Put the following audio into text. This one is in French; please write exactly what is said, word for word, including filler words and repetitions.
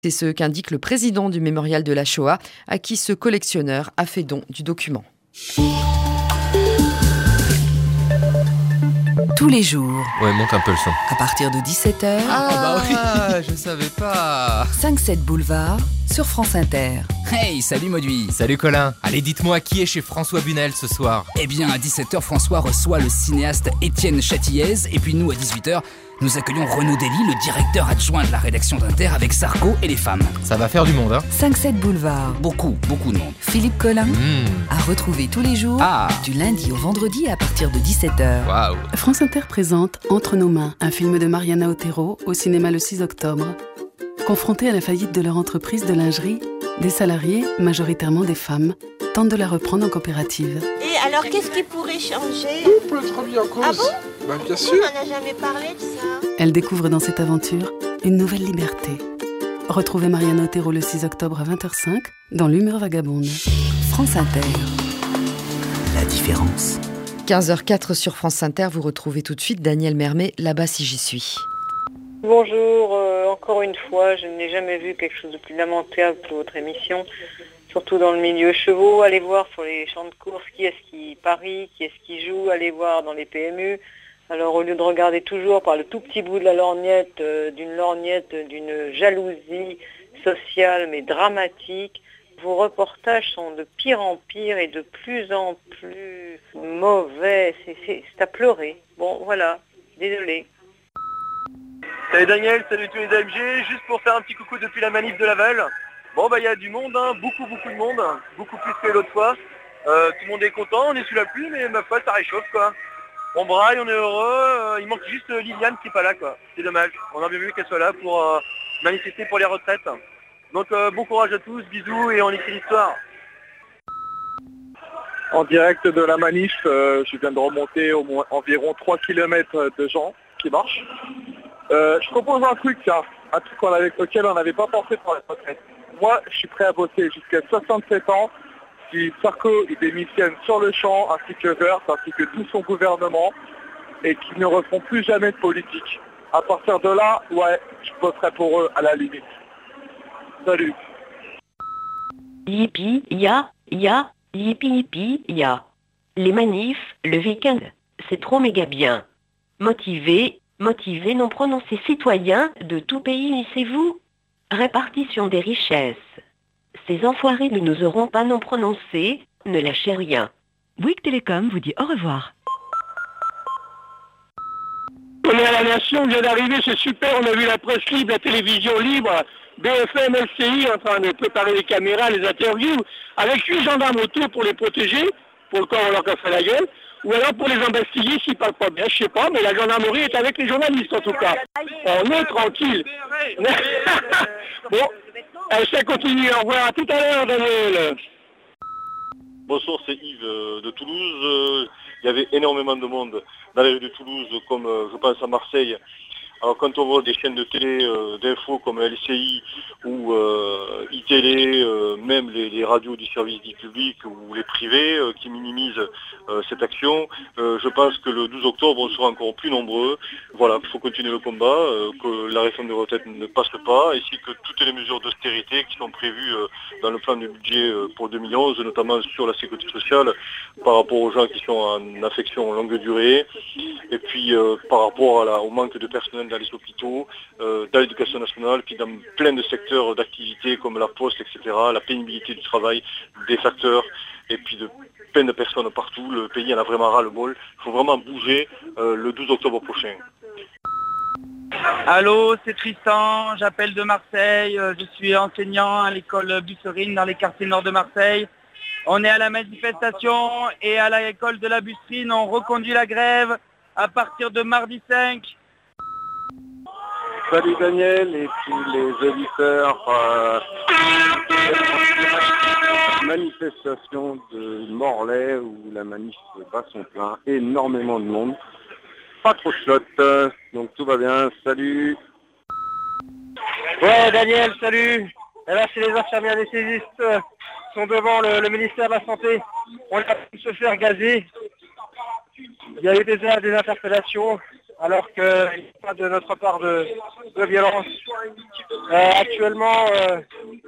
C'est ce qu'indique le président du Mémorial de la Shoah, à qui ce collectionneur a fait don du document. Tous les jours. Ouais, monte un peu le son. À partir de dix-sept heures. Ah, bah oui, je savais pas. cinq sept Boulevard, sur France Inter. Hey, salut Mauduit. Salut Colin. Allez, dites-moi qui est chez François Bunel ce soir. Eh bien, à dix-sept heures, François reçoit le cinéaste Étienne Châtillaise. Et puis nous, à dix-huit heures, nous accueillons Renaud Dely, le directeur adjoint de la rédaction d'Inter, avec Sarko et les femmes. Ça va faire du monde, hein. cinq sept Boulevard. Beaucoup, beaucoup de monde. Philippe Collin, Mmh. à retrouver tous les jours, Ah. du lundi au vendredi à partir de dix-sept heures. Waouh. France Inter présente Entre nos mains, un film de Mariana Otero au cinéma le six octobre. Confrontés à la faillite de leur entreprise de lingerie, des salariés, majoritairement des femmes, tentent de la reprendre en coopérative. Et alors, qu'est-ce qui pourrait changer? Tout peut être mis en cause. Ah bon? Bah, bien On sûr. n'en a jamais parlé de ça. Elle découvre dans cette aventure une nouvelle liberté. Retrouvez Mariana Otero le six octobre à vingt heures cinq dans l'Humeur vagabonde. France Inter. La différence. quinze heures quatre sur France Inter, vous retrouvez tout de suite Daniel Mermet, Là-bas si j'y suis. Bonjour, euh, encore une fois, je n'ai jamais vu quelque chose de plus lamentable que votre émission, surtout dans le milieu chevaux. Allez voir sur les champs de course qui est-ce qui parie, qui est-ce qui joue, allez voir dans les P M U. Alors au lieu de regarder toujours par le tout petit bout de la lorgnette, euh, d'une lorgnette, d'une jalousie sociale mais dramatique, vos reportages sont de pire en pire et de plus en plus mauvais. C'est, c'est, c'est à pleurer. Bon, voilà, désolé. Salut Daniel, salut tous les A M G, juste pour faire un petit coucou depuis la manif de Laval. Bon bah il y a du monde, hein, beaucoup beaucoup de monde, beaucoup plus que l'autre fois. Euh, tout le monde est content, on est sous la pluie, mais ma foi ça réchauffe quoi. On braille, on est heureux, euh, il manque juste Liliane qui n'est pas là quoi. C'est dommage, on a bien vu qu'elle soit là pour euh, manifester pour les retraites. Donc euh, bon courage à tous, bisous et on écrit l'histoire. En direct de la manif, euh, je viens de remonter au moins environ trois kilomètres de gens qui marchent. Euh, je propose un truc, tiens, un truc qu'on avait, auquel on n'avait pas pensé pour la retraite. Moi, je suis prêt à bosser jusqu'à soixante-sept ans si Sarko il démissionne sur le champ, ainsi que Wörth, ainsi que tout son gouvernement, et qu'ils ne refont plus jamais de politique. À partir de là, ouais, je bosserai pour eux à la limite. Salut. Yippie, ya, ya, yippie, yippie, ya. Les manifs, le week-end, c'est trop méga bien. Motivés, motivés non prononcés citoyens de tout pays, unissez-vous. Répartition des richesses. Ces enfoirés ne nous auront pas non prononcés, ne lâchez rien. Bouygues Télécom vous dit au revoir. On est à la Nation, on vient d'arriver, c'est super, on a vu la presse libre, la télévision libre, B F M, L C I en train de préparer les caméras, les interviews, avec huit gendarmes autour pour les protéger, pour le corps on leur casse la gueule, ou alors pour les embastiller s'ils parlent pas bien, je sais pas, mais la gendarmerie est avec les journalistes en tout cas. On est tranquille. Bon, allez, ça continue, au revoir, à tout à l'heure Daniel. Bonsoir, c'est Yves euh, de Toulouse. Euh, il y avait énormément de monde dans les rues de Toulouse, comme euh, je pense à Marseille. Alors quand on voit des chaînes de télé, euh, d'infos comme L C I ou euh, iTélé, euh, même les, les radios du service dit public ou les privés euh, qui minimisent euh, cette action, euh, je pense que le douze octobre on sera encore plus nombreux. Voilà, il faut continuer le combat, euh, que la réforme des retraites ne passe pas, ainsi que toutes les mesures d'austérité qui sont prévues euh, dans le plan de budget euh, pour deux mille onze, notamment sur la sécurité sociale, par rapport aux gens qui sont en affection longue durée, et puis euh, par rapport à la, au manque de personnel dans les hôpitaux, euh, dans l'éducation nationale, puis dans plein de secteurs d'activité comme la poste, et cetera, la pénibilité du travail, des facteurs, et puis de plein de personnes partout. Le pays en a vraiment ras-le-bol. Il faut vraiment bouger euh, le douze octobre prochain. Allô, c'est Tristan, j'appelle de Marseille, je suis enseignant à l'école Busserine dans les quartiers nord de Marseille. On est à la manifestation et à l'école de la Busserine, on reconduit la grève à partir de mardi cinq. Salut Daniel et puis les auditeurs. Euh, manifestation de Morlaix où la manif bat son plein, énormément de monde, pas trop flotte, donc tout va bien, salut. Ouais Daniel, salut. Et là c'est les infirmières anesthésistes qui sont devant le, le ministère de la Santé. On a pu se faire gazer. Il y a eu des, des interpellations. alors qu'il n'y a pas de notre part de, de violence. Euh, actuellement, euh,